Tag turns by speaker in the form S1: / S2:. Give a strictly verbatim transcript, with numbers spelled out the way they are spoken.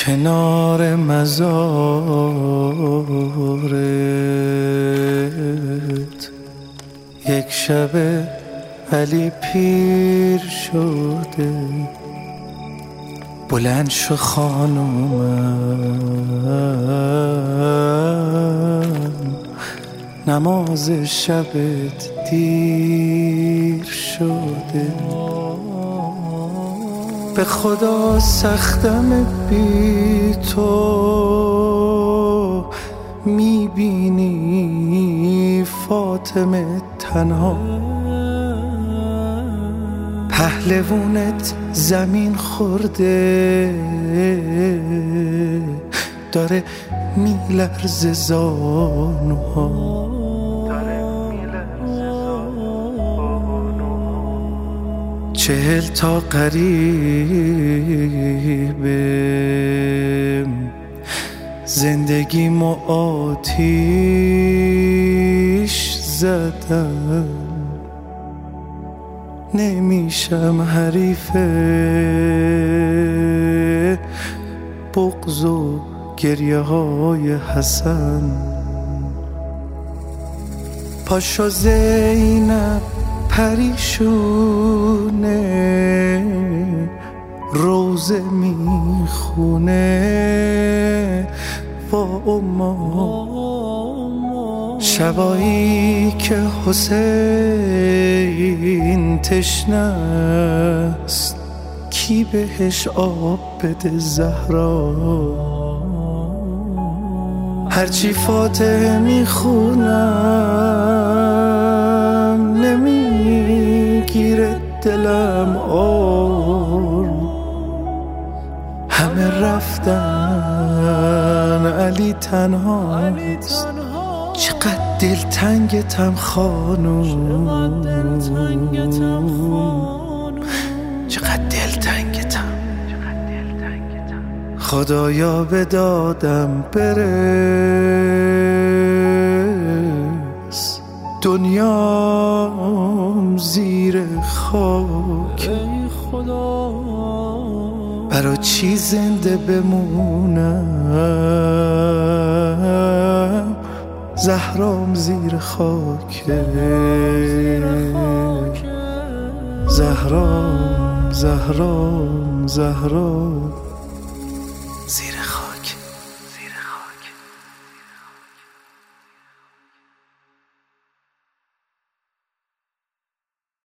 S1: کنار مزارت یک شب علی پیر شده. بلند شو خانومم، نماز شبت دیر شده. به خدا سختم بی تو، میبینی فاطمه تنها. پهلوونت زمین خورده، داره میلرزه زانوها. چهل تا قریبه زندگیمو آتیش زدم. نمیشم حریف بغض و گریه های حسن. پاشو زینب پریشونه، روزه میخونه با اما. شبایی که حسین تشنه است، کی بهش آب بده زهرا؟ هرچی فاتحه میخونم نمیگیره دلم آروم. همه رفتن علی تنهاست، چقدر دلتنگتم خانوم، چقدر دلتنگتم. خدایا به دادم برس، دنیام زیر خاک. برا چی زنده بمونم، زهرام زیر خاک. زهرام زهرام زهرام